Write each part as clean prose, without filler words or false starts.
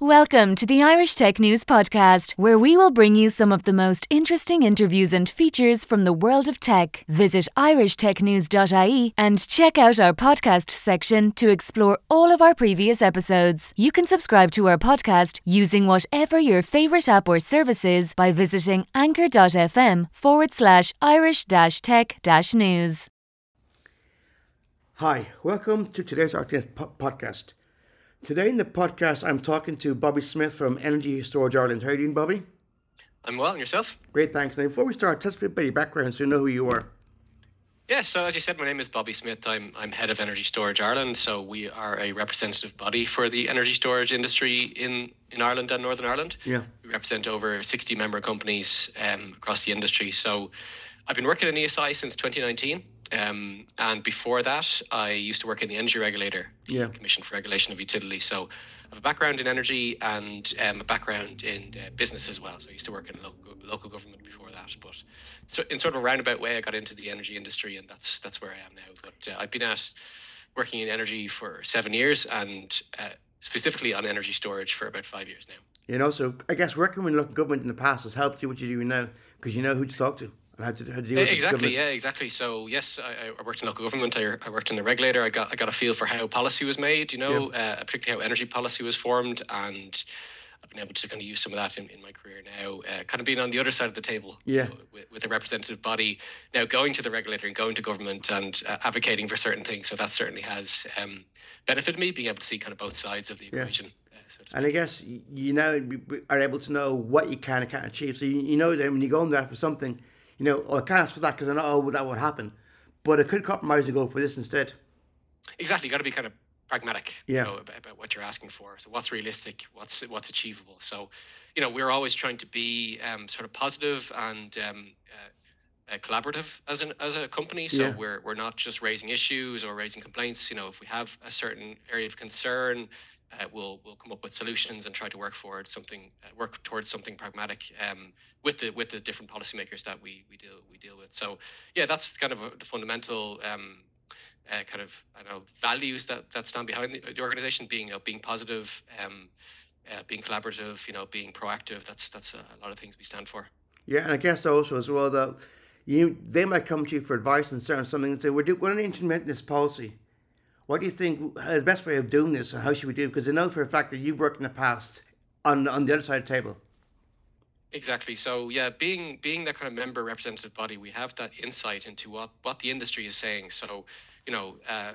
Welcome to the Irish Tech News Podcast, where we will bring you some of the most interesting interviews and features from the world of tech. Visit irishtechnews.ie and check out our podcast section to explore all of our previous episodes. You can subscribe to our podcast using whatever your favourite app or service is by visiting anchor.fm/Irish-tech-news. Hi, welcome to today's RTS podcast. Today in the podcast, I'm talking to Bobby Smith from Energy Storage Ireland. How are you doing, Bobby? I'm well, and yourself? Great, thanks. Now, before we start, tell us a bit about your background so you know who you are. Yeah, so as you said, my name is Bobby Smith. I'm head of Energy Storage Ireland. So we are a representative body for the energy storage industry in Ireland and Northern Ireland. Yeah. We represent over 60 member companies across the industry. So I've been working in ESI since 2019. And before that, I used to work in the energy regulator, the Commission for Regulation of Utilities. So I have a background in energy and a background in business as well. So I used to work in local government before that. But so in sort of a roundabout way, I got into the energy industry, and that's where I am now. But I've been working in energy for 7 years, and specifically on energy storage for about 5 years now. You know, so I guess working with local government in the past has helped you what you're doing now because you know who to talk to. How to deal with exactly, yeah, exactly. So yes, I worked in local government. I worked in the regulator. I got a feel for how policy was made. Particularly how energy policy was formed, and I've been able to kind of use some of that in my career now. Kind of being on the other side of the table, with a representative body. Now going to the regulator and going to government and advocating for certain things. So that certainly has benefited me, being able to see kind of both sides of the equation. And I guess you now are able to know what you can and can't achieve. So you know that when you go in there for something. You know, I can't ask for that because I know that won't happen. But I could compromise and go for this instead. Exactly. You got to be kind of pragmatic about what you're asking for. So what's realistic, what's achievable. So, we're always trying to be sort of positive and collaborative as a company. So we're not just raising issues or raising complaints. If we have a certain area of concern, we'll come up with solutions and try to work towards something pragmatic with the different policymakers that we deal with. So that's kind of the fundamental values that stand behind the organization. Being positive, being collaborative, being proactive. That's a lot of things we stand for. Yeah, and I guess also as well that they might come to you for advice and something and say we're going to implement this policy. What do you think is the best way of doing this, and how should we do it? Because I know for a fact that you've worked in the past on the other side of the table. Exactly. So being that kind of member representative body, we have that insight into what the industry is saying. So, I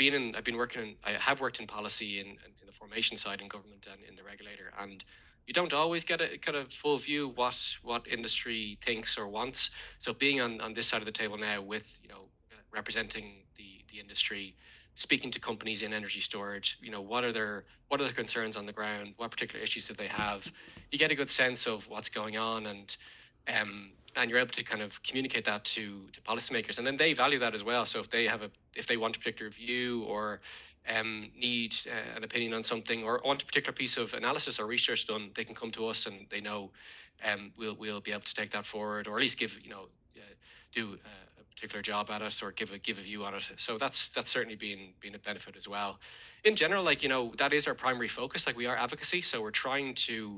have worked in policy in the formation side in government and in the regulator, and you don't always get a kind of full view what industry thinks or wants. So being on this side of the table now with representing the industry, speaking to companies in energy storage, what are their concerns on the ground, what particular issues do they have, you get a good sense of what's going on, and you're able to kind of communicate that to policymakers, and then they value that as well. So if they want a particular view or need an opinion on something or want a particular piece of analysis or research done, they can come to us, and they know we'll be able to take that forward, or at least give do a particular job at it, or give a view on it. So that's certainly been a benefit as well. In general, that is our primary focus. We are advocacy, so we're trying to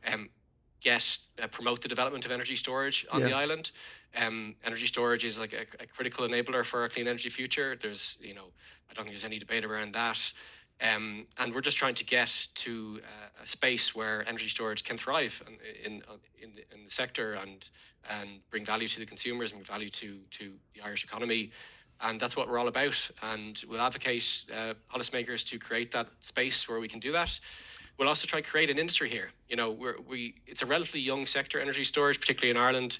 promote the development of energy storage on the island. Energy storage is a critical enabler for a clean energy future. There's I don't think there's any debate around that. And we're just trying to get to a space where energy storage can thrive in the sector and bring value to the consumers and value to the Irish economy. And that's what we're all about. And we'll advocate policymakers to create that space where we can do that. We'll also try to create an industry here. It's a relatively young sector, energy storage, particularly in Ireland.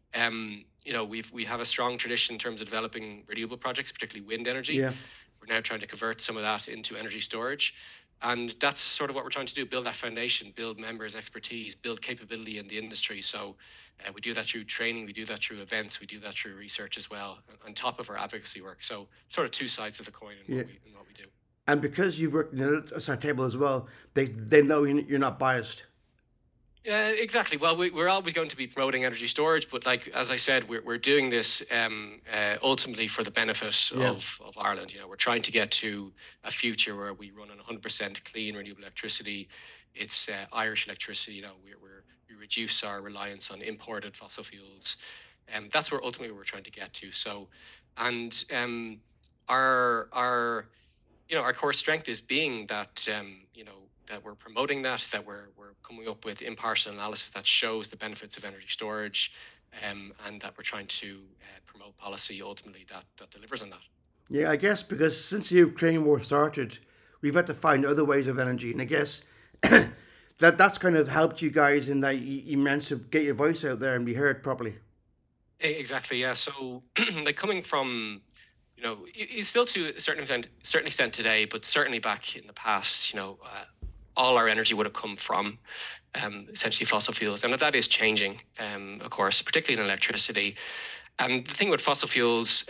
We have a strong tradition in terms of developing renewable projects, particularly wind energy. Yeah. We're now trying to convert some of that into energy storage. And that's sort of what we're trying to do, build that foundation, build members' expertise, build capability in the industry. So we do that through training, we do that through events, we do that through research as well, on top of our advocacy work. So sort of two sides of the coin in what we do. And because you've worked in the other side table as well, they know you're not biased. Exactly. Well, we're always going to be promoting energy storage, but as I said, we're doing this ultimately for the benefit of Ireland. We're trying to get to a future where we run on 100% clean renewable electricity. it's Irish electricity. We reduce our reliance on imported fossil fuels, and that's where ultimately we're trying to get to. So, and our our core strength is being that that we're promoting that we're coming up with impartial analysis that shows the benefits of energy storage, and that we're trying to promote policy ultimately that delivers on that. Yeah, I guess because since the Ukraine war started, we've had to find other ways of energy, and I guess that's kind of helped you guys in that you managed to get your voice out there and be heard properly. Exactly, yeah. So, like coming from, it's still to a certain extent today, but certainly back in the past, all our energy would have come from essentially fossil fuels, and that is changing, of course, particularly in electricity. And the thing with fossil fuels,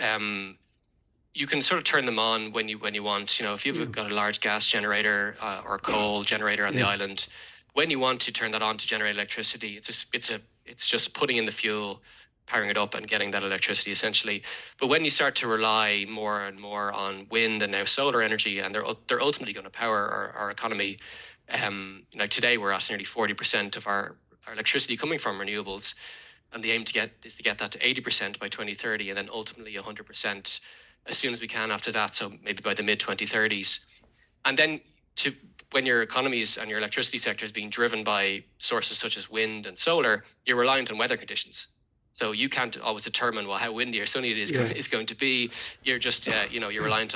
you can sort of turn them on when you want. If Yeah, you've got a large gas generator or a coal generator on the yeah, island, when you want to turn that on to generate electricity, it's just putting in the fuel, powering it up, and getting that electricity essentially. But when you start to rely more and more on wind and now solar energy, and they're ultimately going to power our economy. Today we're at nearly 40% of our electricity coming from renewables, and the aim is to get that to 80% by 2030, and then ultimately 100% as soon as we can after that. So maybe by the mid 2030s, and then to when your economies and your electricity sector is being driven by sources such as wind and solar, you're reliant on weather conditions. So you can't always determine how windy or sunny it is yeah. is going to be. You're just you're reliant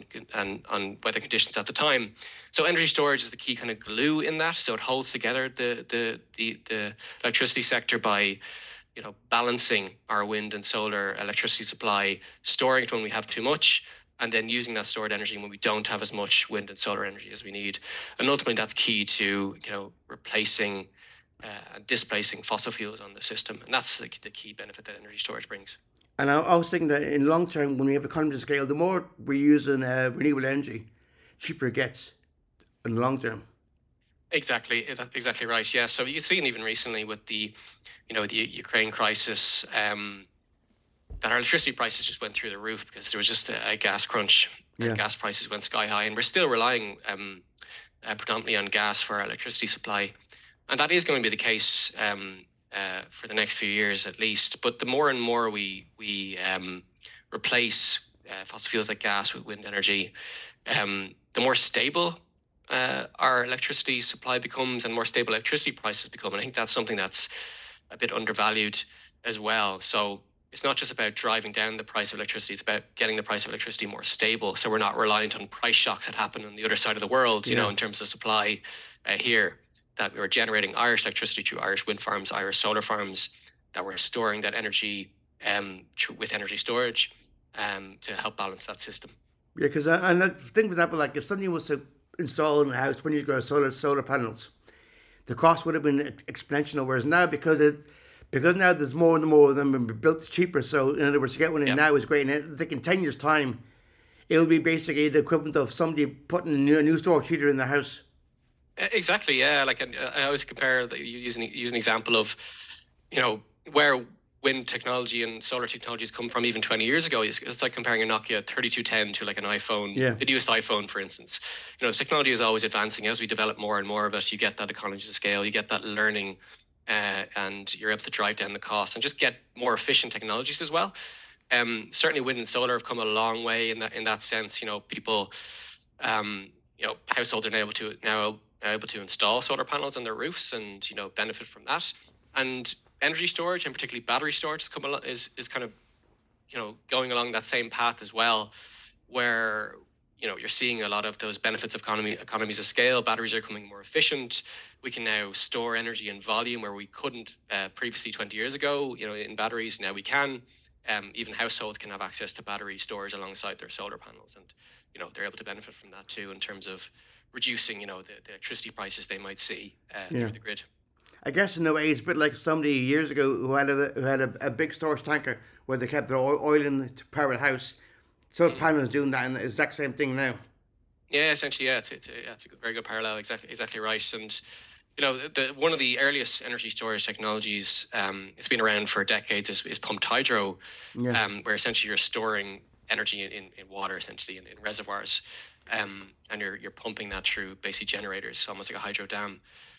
on weather conditions at the time. So energy storage is the key kind of glue in that. So it holds together the electricity sector by balancing our wind and solar electricity supply, storing it when we have too much, and then using that stored energy when we don't have as much wind and solar energy as we need. And ultimately, that's key to replacing and displacing fossil fuels on the system, and that's the key benefit that energy storage brings. And I was thinking that in long term, when we have economies of scale, the more we're using renewable energy, cheaper it gets in the long term. Exactly, that's exactly right. Yeah. So you've seen even recently with the Ukraine crisis, that our electricity prices just went through the roof because there was just a gas crunch, and Yeah, gas prices went sky high, and we're still relying predominantly on gas for our electricity supply, and that is going to be the case for the next few years at least. But the more and more we replace fossil fuels like gas with wind energy, the more stable our electricity supply becomes, and more stable electricity prices become. And I think that's something that's a bit undervalued as well. So it's not just about driving down the price of electricity, it's about getting the price of electricity more stable. So we're not reliant on price shocks that happen on the other side of the world, yeah. in terms of supply here, that we're generating Irish electricity through Irish wind farms, Irish solar farms, that we're storing that energy with energy storage to help balance that system. Yeah, because and I think, for example, like if somebody was to install in a house 20 years ago solar panels, the cost would have been exponential. Whereas now, because now there's more and more of them and built cheaper. So in other words, to get one in Yeah. now is great. And I think in 10 years' time, it'll be basically the equivalent of somebody putting a new storage heater in their house. Exactly, yeah. Like, and I always compare use an example of, you know, where wind technology and solar technologies come from even 20 years ago. It's like comparing a Nokia 3210 to like an iPhone, Yeah, the newest iPhone, for instance. The technology is always advancing. As we develop more and more of it, you get that economies of scale, you get that learning, and you're able to drive down the cost and just get more efficient technologies as well. Certainly, wind and solar have come a long way in that sense. People, households are now able to install solar panels on their roofs and benefit from that. And energy storage, and particularly battery storage, is kind of going along that same path as well, where you're seeing a lot of those benefits of economies of scale. Batteries are becoming more efficient. We can now store energy in volume where we couldn't previously 20 years ago. In batteries now we can. Even households can have access to battery storage alongside their solar panels, and they're able to benefit from that too in terms of reducing the electricity prices they might see yeah. through the grid. I guess in a way it's a bit like somebody years ago who had a big storage tanker where they kept their oil in to power the house. Solar Mm. panels doing that, and the exact same thing now. Yeah, essentially, yeah, it's a very good parallel. Exactly right. And one of the earliest energy storage technologies, it's been around for decades, is pumped hydro, Yeah, where essentially you're storing energy in water, essentially in reservoirs, and you're pumping that through basically generators, almost like a hydro dam.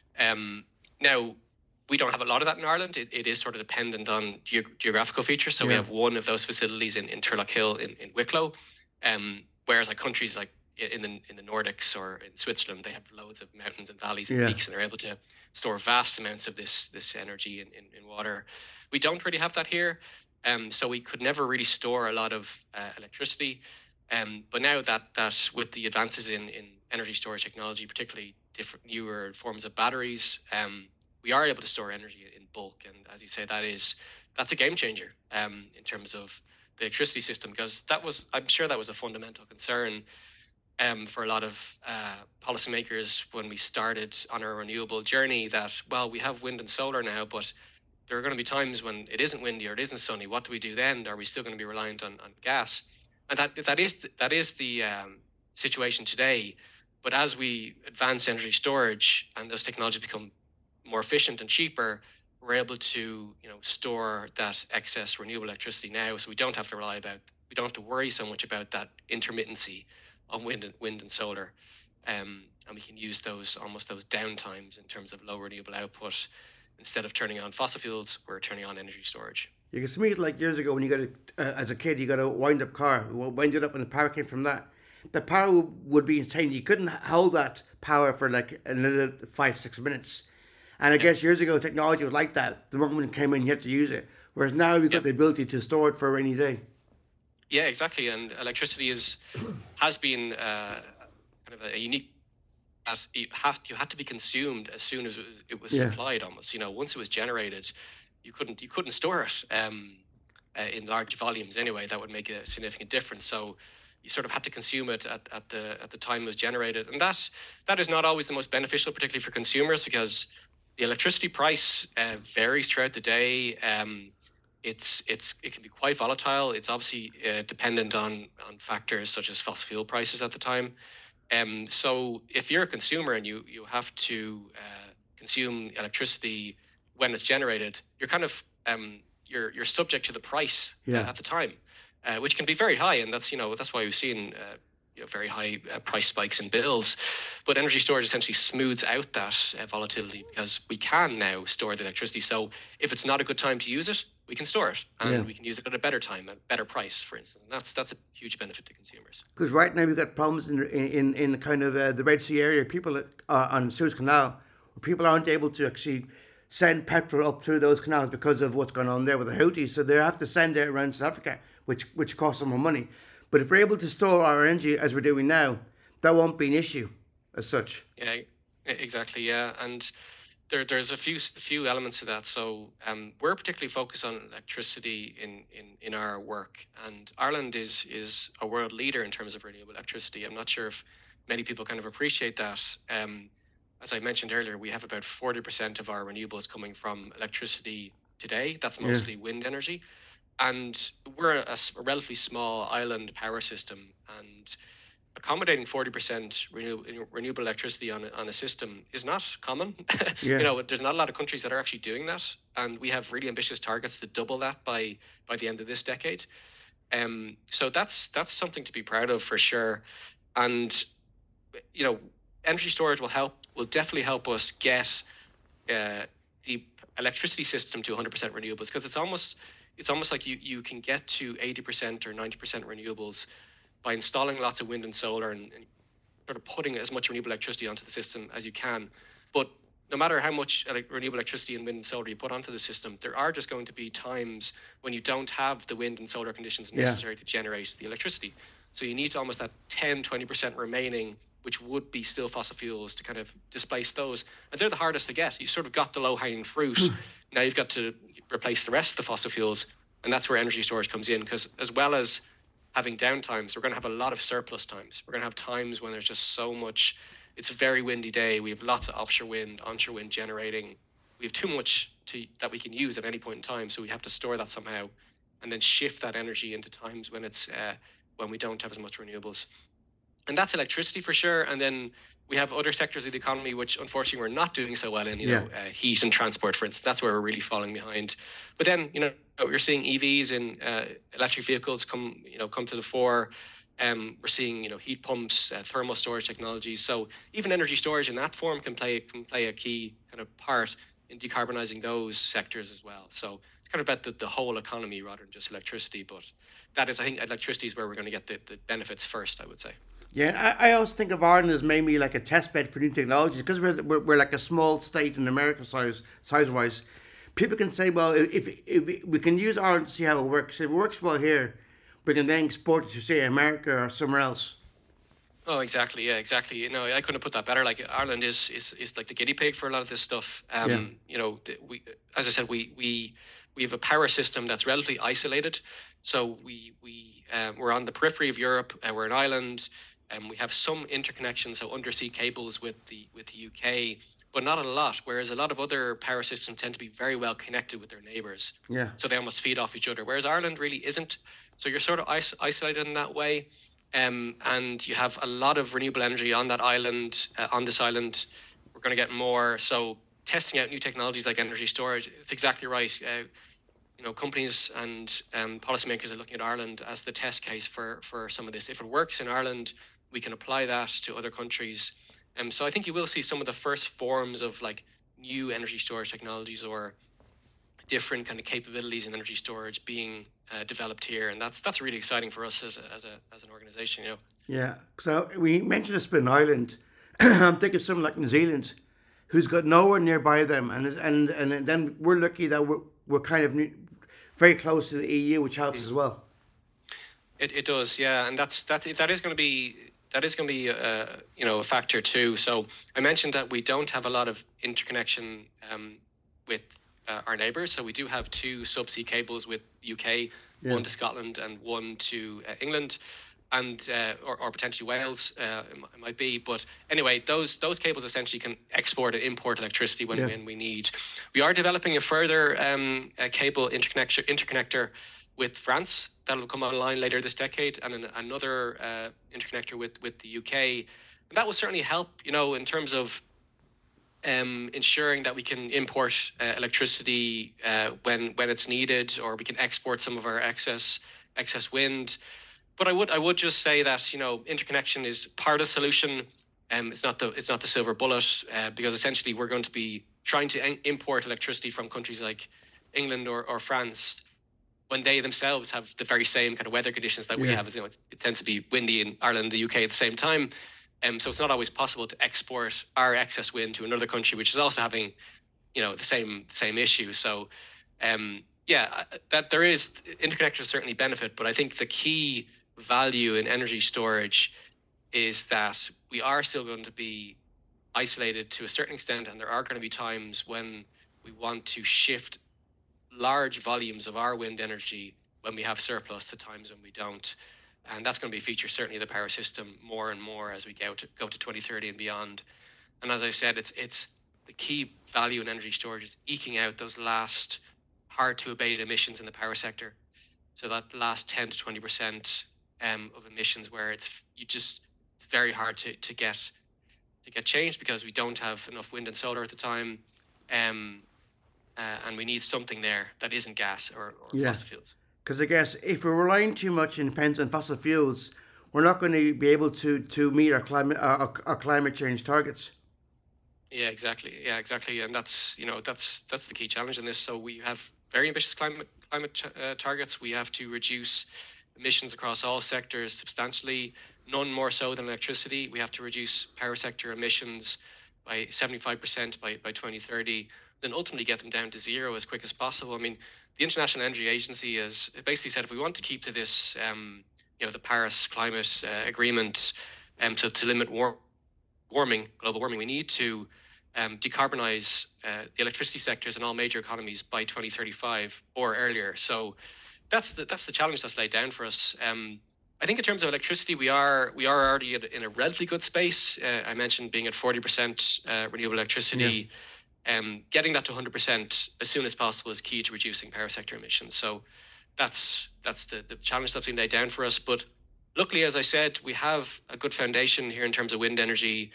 Now, we don't have a lot of that in Ireland. It is sort of dependent on geographical features. So we Yeah. have one of those facilities in Turlock Hill in Wicklow, whereas like countries like in the Nordics or in Switzerland, they have loads of mountains and valleys and Yeah. peaks, and they're able to store vast amounts of this energy in water. We don't really have that here, so we could never really store a lot of electricity. But now that with the advances in energy storage technology, particularly different newer forms of batteries, we are able to store energy in bulk. And as you say, that's a game changer in terms of the electricity system, because I'm sure that was a fundamental concern for a lot of policymakers when we started on our renewable journey. That, well, we have wind and solar now, but there are going to be times when it isn't windy or it isn't sunny. What do we do then? Are we still going to be reliant on gas? And that is the situation today. But as we advance energy storage and those technologies become more efficient and cheaper, we're able to store that excess renewable electricity now, so we don't have to worry so much about that intermittency of wind and solar, and we can use those downtimes in terms of low renewable output. Instead of turning on fossil fuels, we're turning on energy storage. You can see it like years ago when you got as a kid, you got a wind-up car. You wind it up and the power came from that. The power would be insane. You couldn't hold that power for like another 5-6 minutes. And I guess years ago, technology was like that. The moment it came in, you had to use it. Whereas now we've got the ability to store it for a rainy day. Yeah, exactly. And electricity has been kind of a unique. As you had to be consumed as soon as it was Yeah. supplied. Almost, once it was generated, you couldn't store it in large volumes anyway. That would make a significant difference. So you sort of had to consume it at the time it was generated, and that is not always the most beneficial, particularly for consumers, because the electricity price varies throughout the day. It can be quite volatile. It's obviously dependent on factors such as fossil fuel prices at the time. So if you're a consumer and you have to consume electricity when it's generated, you're kind of you're subject to the price Yeah. at the time, which can be very high, and that's why we've seen very high price spikes in bills. But energy storage essentially smooths out that volatility, because we can now store the electricity. So if it's not a good time to use it, we can store it, and Yeah. we can use it at a better time, at a better price, for instance. And that's a huge benefit to consumers. Because right now we've got problems in kind of the Red Sea area. People on Suez Canal, where people aren't able to actually send petrol up through those canals because of what's going on there with the Houthis. So they have to send it around South Africa, which costs them more money. But if we're able to store our energy as we're doing now, that won't be an issue as such. Yeah, exactly. Yeah, and there's a few elements to that. So we're particularly focused on electricity in our work, and Ireland is a world leader in terms of renewable electricity. I'm not sure if many people kind of appreciate that. As I mentioned earlier, we have about 40% of our renewables coming from electricity today. That's Yeah. mostly wind energy, and we're a relatively small island power system, and accommodating 40% renewable electricity on a system is not common. Yeah. There's not a lot of countries that are actually doing that, and we have really ambitious targets to double that by the end of this decade. So that's something to be proud of for sure. And energy storage will definitely help us get the electricity system to 100% renewables, because it's almost like you can get to 80% or 90% renewables by installing lots of wind and solar, and sort of putting as much renewable electricity onto the system as you can. But no matter how much renewable electricity and wind and solar you put onto the system, there are just going to be times when you don't have the wind and solar conditions Yeah. necessary to generate the electricity. So you need almost that 10-20% remaining, which would be still fossil fuels, to kind of displace those. And they're the hardest to get. You sort of got the low-hanging fruit. Now you've got to replace the rest of the fossil fuels, and that's where energy storage comes in, because as well as having downtimes, we're going to have a lot of surplus times. We're going to have times when there's just so much. It's a very windy day. We have lots of offshore wind, onshore wind generating. We have too much that we can use at any point in time, so we have to store that somehow, and then shift that energy into times when we don't have as much renewables. And that's electricity for sure. And then we have other sectors of the economy which unfortunately we're not doing so well in, Yeah. heat and transport, for instance. That's where we're really falling behind. But then, you're seeing EVs and electric vehicles come to the fore. We're seeing, heat pumps, thermal storage technologies. So even energy storage in that form can play a key kind of part in decarbonizing those sectors as well. So it's kind of about the whole economy rather than just electricity. But that is, I think, electricity is where we're going to get the benefits first, I would say. Yeah, I always think of Ireland as maybe like a test bed for new technologies because we're like a small state in America size wise. People can say, well, if we can use Ireland to see how it works. If it works well here, we can then export it to say America or somewhere else. Oh, exactly. Yeah, exactly. I couldn't put that better. Like Ireland is like the guinea pig for a lot of this stuff. Yeah. We, as I said, we have a power system that's relatively isolated. So we're on the periphery of Europe. We're an island, and we have some interconnections, so undersea cables with the UK, but not a lot. Whereas a lot of other power systems tend to be very well connected with their neighbours. Yeah. So they almost feed off each other. Whereas Ireland really isn't. So you're sort of isolated in that way. And you have a lot of renewable energy on that island. On this island, we're going to get more. So testing out new technologies like energy storage, it's exactly right. Companies and policymakers are looking at Ireland as the test case for some of this. If it works in Ireland, we can apply that to other countries. So I think you will see some of the first forms of like new energy storage technologies or different kind of capabilities in energy storage being developed here, and that's really exciting for us as an organization. Yeah. So we mentioned a spin island. I'm thinking of something like New Zealand, who's got nowhere nearby them, and then we're lucky that we're kind of very close to the EU, which helps as well. It does, yeah, and that is going to be a factor too. So I mentioned that we don't have a lot of interconnection with our neighbours. So we do have two subsea cables with the UK, one to Scotland and one to England, and or potentially Wales. It might be, but anyway, those cables essentially can export and import electricity when we need. We are developing a further a cable interconnector with France that will come online later this decade, and another interconnector with the UK. And that will certainly help, in terms of ensuring that we can import electricity when it's needed, or we can export some of our excess wind. But I would just say that interconnection is part of the solution. It's not the silver bullet, because essentially we're going to be trying to import electricity from countries like England or France when they themselves have the very same kind of weather conditions that we have. It tends to be windy in Ireland and the UK at the same time. So it's not always possible to export our excess wind to another country, which is also having, the same issue. So, that there is interconnectors certainly benefit, but I think the key value in energy storage is that we are still going to be isolated to a certain extent, and there are going to be times when we want to shift large volumes of our wind energy when we have surplus to times when we don't. And that's going to be a feature certainly of the power system more and more as we go to 2030 and beyond. And as I said, it's the key value in energy storage is eking out those last hard to abate emissions in the power sector. So that last 10 to 20% of emissions where it's very hard to get changed because we don't have enough wind and solar at the time. And we need something there that isn't gas or fossil fuels. Because I guess if we're relying too much and depends on fossil fuels, we're not going to be able to meet our climate change targets. Yeah, exactly. And that's the key challenge in this. So we have very ambitious climate targets. We have to reduce emissions across all sectors substantially, none more so than electricity. We have to reduce power sector emissions by 75% by 2030, then ultimately get them down to zero as quick as possible. I mean, the International Energy Agency has basically said if we want to keep to this, the Paris Climate Agreement, to limit global warming, we need to decarbonize the electricity sectors in all major economies by 2035 or earlier. So that's the challenge that's laid down for us. I think in terms of electricity, we are already in a relatively good space. I mentioned being at 40% renewable electricity. Yeah. Getting that to 100% as soon as possible is key to reducing power sector emissions. So that's the challenge that's been laid down for us. But luckily, as I said, we have a good foundation here in terms of wind energy.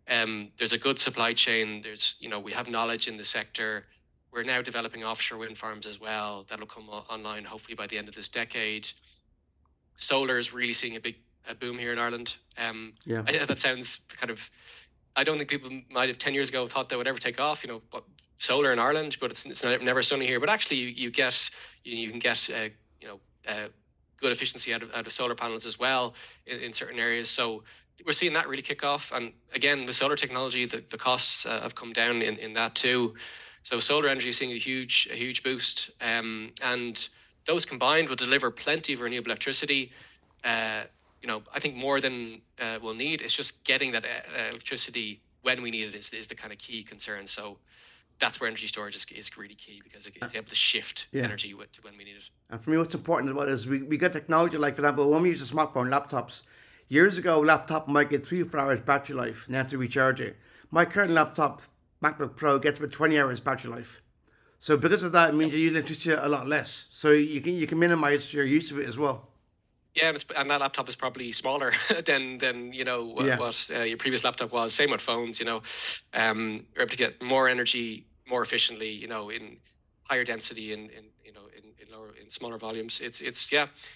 There's a good supply chain. We have knowledge in the sector. We're now developing offshore wind farms as well. That'll come online hopefully by the end of this decade. Solar is really seeing a boom here in Ireland. Yeah. That sounds kind of. I don't think people might have 10 years ago thought that would ever take off. But solar in Ireland, but it's never sunny here. But actually, you can get good efficiency out of solar panels as well in certain areas. So we're seeing that really kick off. And again, with solar technology, the costs have come down in that too. So solar energy is seeing a huge boost, and those combined will deliver plenty of renewable electricity. I think more than we'll need. It's just getting that electricity when we need it is the kind of key concern. So that's where energy storage is really key, because it's able to shift energy to when we need it. And for me, what's important about it is we got technology, like for example, when we use a smartphone, laptops, years ago, a laptop might get 3 or 4 hours battery life, and you have to recharge it. My current laptop, MacBook Pro, gets about 20 hours battery life. So because of that, it means you use electricity a lot less. So you can minimize your use of it as well. Yeah, and that laptop is probably smaller than what your previous laptop was. Same with phones. You're able to get more energy more efficiently. In higher density in smaller volumes. It's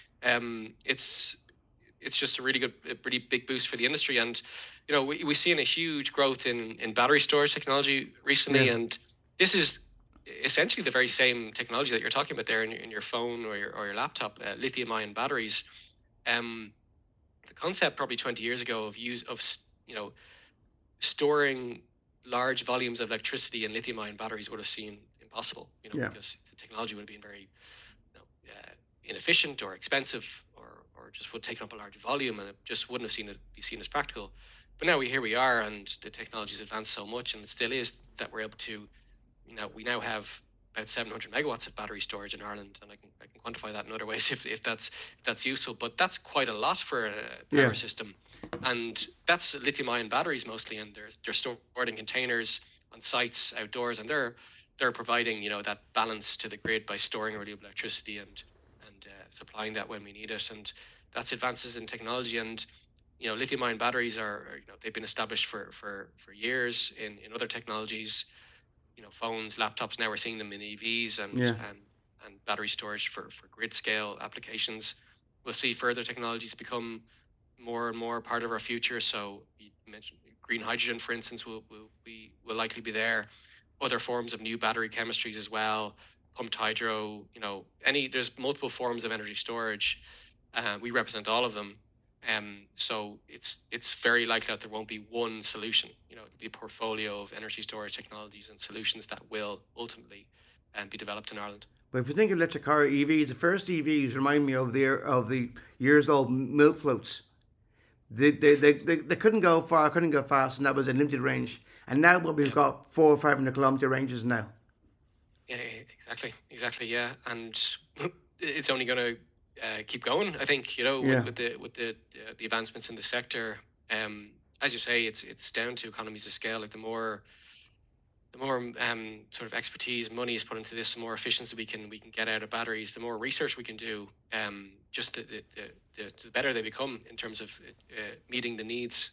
just a really big boost for the industry. And we've seen a huge growth in battery storage technology recently, and this is essentially the very same technology that you're talking about there in your phone or your laptop, lithium-ion batteries. The concept probably 20 years ago of storing large volumes of electricity in lithium-ion batteries would have seemed impossible, because the technology would have been very inefficient or expensive, or just would take up a large volume, and it just wouldn't have be seen as practical. But now here we are, and the technology's advanced so much, and it still is, that we're able to, we now have about 700 megawatts of battery storage in Ireland, and I can quantify that in other ways if that's useful. But that's quite a lot for a power system, and that's lithium-ion batteries mostly, and they're stored in containers on sites outdoors, and they're providing that balance to the grid by storing renewable electricity and supplying that when we need it. And that's advances in technology. And lithium-ion batteries are they've been established for years in other technologies. Phones, laptops. Now we're seeing them in EVs and battery storage for grid scale applications. We'll see further technologies become more and more part of our future. So you mentioned green hydrogen, for instance, will likely be there. Other forms of new battery chemistries as well. Pumped hydro. There's multiple forms of energy storage. We represent all of them. So it's very likely that there won't be one solution. It'll be a portfolio of energy storage technologies and solutions that will ultimately be developed in Ireland. But if you think of electric car EVs, the first EVs remind me of the years old milk floats. They couldn't go far, couldn't go fast, and that was a limited range. And now we've got 400 or 500 kilometer ranges now. Yeah, exactly. Yeah, and it's only going to keep going, I think, with the advancements in the sector. As you say, it's down to economies of scale. Like the more sort of expertise, money is put into this, the more efficiency we can get out of batteries, the more research we can do. Just the better they become in terms of meeting the needs.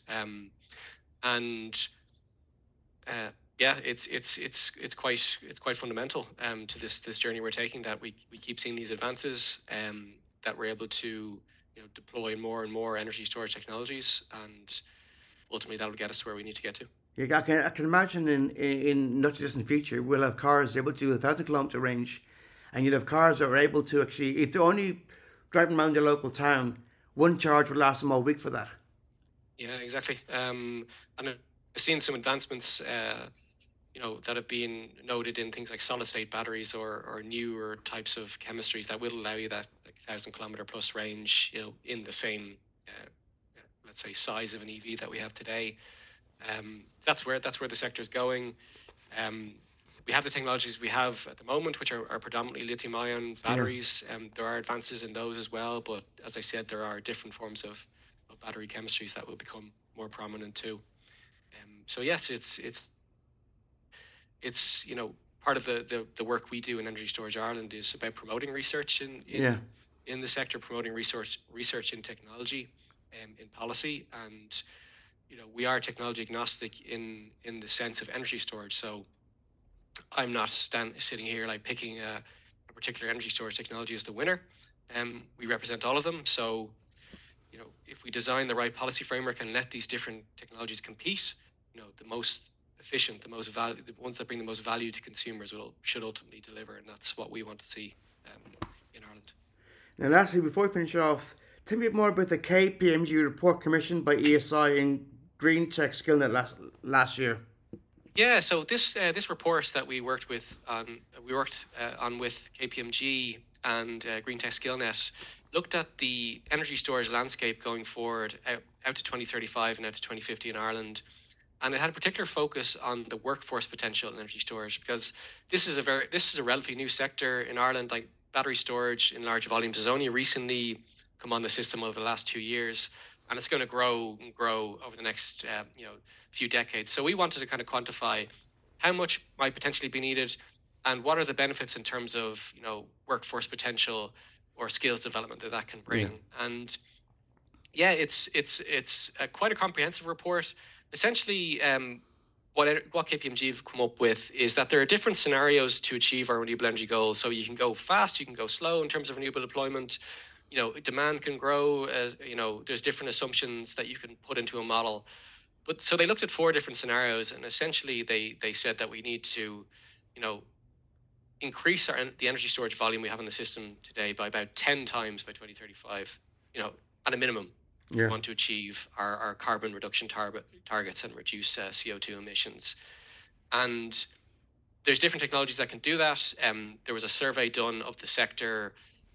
It's quite fundamental to this journey we're taking, that we keep seeing these advances, that we're able to deploy more and more energy storage technologies, and ultimately that'll get us to where we need to get to. Yeah, I can imagine in not just in the future, we'll have cars able to do 1,000 kilometer range, and you'll have cars that are able to actually, if they're only driving around their local town, one charge would last them all week for that. Yeah, exactly. And I've seen some advancements that have been noted in things like solid state batteries or newer types of chemistries that will allow you that 1,000 kilometer plus range, in the same, let's say, size of an EV that we have today. That's where the sector is going. We have the technologies we have at the moment, which are predominantly lithium-ion batteries. There are advances in those as well, but as I said, there are different forms of battery chemistries that will become more prominent too. So yes, it's part of the work we do in Energy Storage Ireland is about promoting research in the sector, promoting research in technology, in policy, and we are technology agnostic in the sense of energy storage. So I'm not sitting here like picking a particular energy storage technology as the winner. We represent all of them. So if we design the right policy framework and let these different technologies compete, the most efficient, the most value, the ones that bring the most value to consumers should ultimately deliver, and that's what we want to see in Ireland. Now, lastly, before we finish off, tell me a bit more about the KPMG report commissioned by ESI in Green Tech Skillnet last year. Yeah, so this report that we worked on with KPMG and Green Tech Skillnet looked at the energy storage landscape going forward out to 2035 and out to 2050 in Ireland, and it had a particular focus on the workforce potential in energy storage, because this is a relatively new sector in Ireland. Like battery storage in large volumes has only recently come on the system over the last 2 years, and it's going to grow and grow over the next few decades. So we wanted to kind of quantify how much might potentially be needed, and what are the benefits in terms of workforce potential or skills development that can bring. Yeah. And yeah, it's quite a comprehensive report. Essentially, what KPMG have come up with is that there are different scenarios to achieve our renewable energy goals. So you can go fast, you can go slow in terms of renewable deployment. Demand can grow. There's different assumptions that you can put into a model. But so they looked at 4 different scenarios, and essentially they said that we need to, increase the energy storage volume we have in the system today by about 10 times by 2035. At a minimum, if we want to achieve our carbon reduction targets and reduce CO2 emissions. And there's different technologies that can do that. There was a survey done of the sector,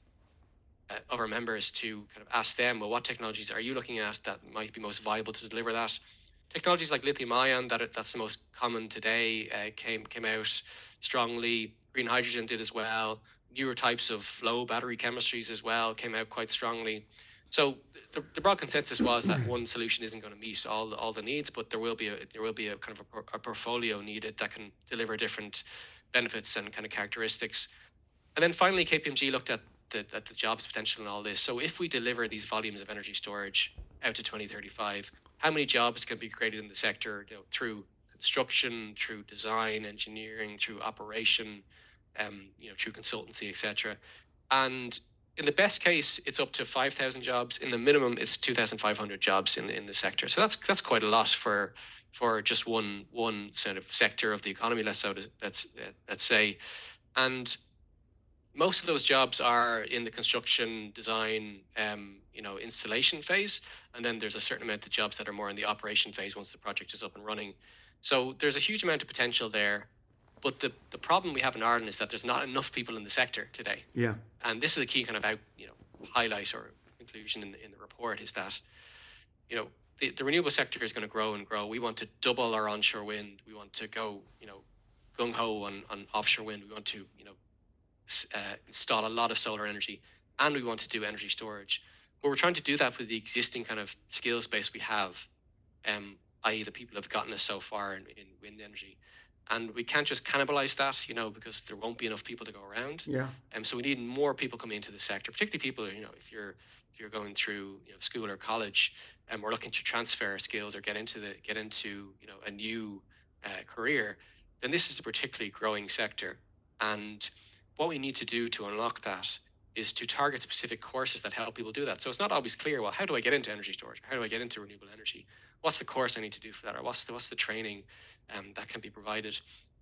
of our members, to kind of ask them, well, what technologies are you looking at that might be most viable to deliver that? Technologies like lithium ion, that's the most common today, came out strongly. Green hydrogen did as well. Newer types of flow battery chemistries as well came out quite strongly. So the broad consensus was that one solution isn't going to meet all the needs, but there will be a kind of a portfolio needed that can deliver different benefits and kind of characteristics. And then finally, KPMG looked at the jobs potential in all this. So if we deliver these volumes of energy storage out to 2035, how many jobs can be created in the sector through construction, through design, engineering, through operation, through consultancy, etc. And in the best case, it's up to 5,000 jobs. In the minimum, it's 2,500 jobs in the sector. So that's quite a lot for just one sort of sector of the economy. Let's say, and most of those jobs are in the construction, design, installation phase, and then there's a certain amount of jobs that are more in the operation phase once the project is up and running. So there's a huge amount of potential there. But the problem we have in Ireland is that there's not enough people in the sector today. Yeah. And this is a key kind of highlight or conclusion in the report, is that the renewable sector is going to grow and grow. We want to double our onshore wind. We want to go gung ho on offshore wind. We want to install a lot of solar energy, and we want to do energy storage. But we're trying to do that with the existing kind of skills base we have, i.e. the people have gotten us so far in wind energy. And we can't just cannibalize that, because there won't be enough people to go around. Yeah. So we need more people coming into the sector, particularly people, if you're going through school or college, and we're looking to transfer skills or get into a new career, then this is a particularly growing sector. And what we need to do to unlock that is to target specific courses that help people do that. So it's not always clear, well, how do I get into energy storage? How do I get into renewable energy? What's the course I need to do for that? Or what's the training that can be provided?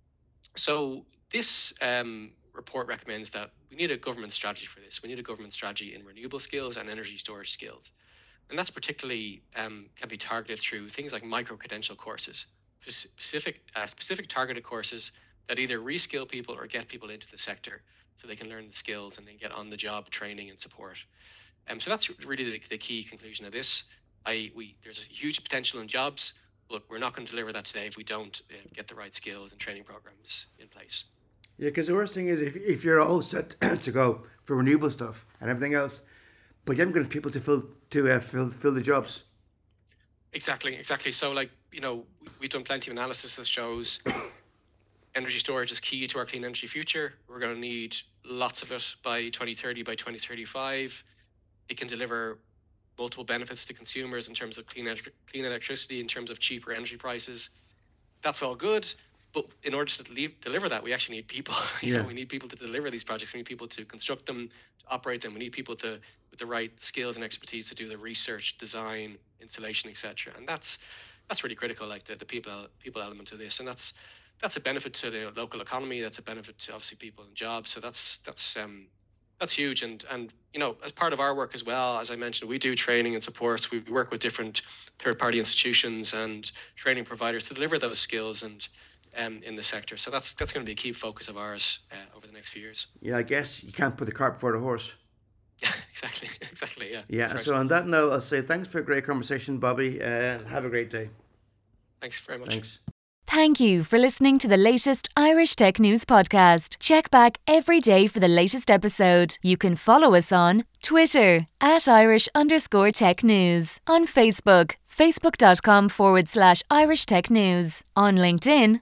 So this report recommends that we need a government strategy for this. We need a government strategy in renewable skills and energy storage skills. And that's particularly can be targeted through things like micro-credential courses, specific targeted courses that either reskill people or get people into the sector so they can learn the skills and then get on the job training and support. So that's really the key conclusion of this. There's a huge potential in jobs, but we're not going to deliver that today if we don't get the right skills and training programs in place. Yeah, because the worst thing is if you're all set to go for renewable stuff and everything else, but you haven't got people to fill the jobs. Exactly. So we've done plenty of analysis that shows energy storage is key to our clean energy future. We're going to need lots of it by 2030, by 2035. It can deliver multiple benefits to consumers in terms of clean electricity, in terms of cheaper energy prices. That's all good. But in order to deliver that, we actually need people. We need people to deliver these projects. We need people to construct them, to operate them. We need people with the right skills and expertise to do the research, design, installation, etc. And that's really critical, like the people element of this. And that's a benefit to the local economy. That's a benefit to obviously people and jobs. So that's huge. And as part of our work as well, as I mentioned, we do training and supports. We work with different third-party institutions and training providers to deliver those skills and in the sector. So that's going to be a key focus of ours over the next few years. Yeah, I guess you can't put the cart before the horse. Yeah, exactly. Yeah. Yeah. Right. So on that note, I'll say thanks for a great conversation, Bobby, and have a great day. Thanks very much. Thanks. Thank you for listening to the latest Irish Tech News podcast. Check back every day for the latest episode. You can follow us on Twitter @Irish_Tech News, on Facebook, facebook.com/Irish Tech News, on LinkedIn,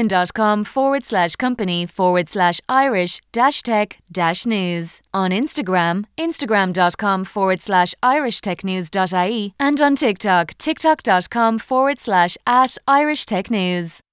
linkedin.com/Irish-Tech-News, on Instagram, instagram.com/Irish Tech News.ie, and on TikTok, tiktok.com/@Irish Tech News.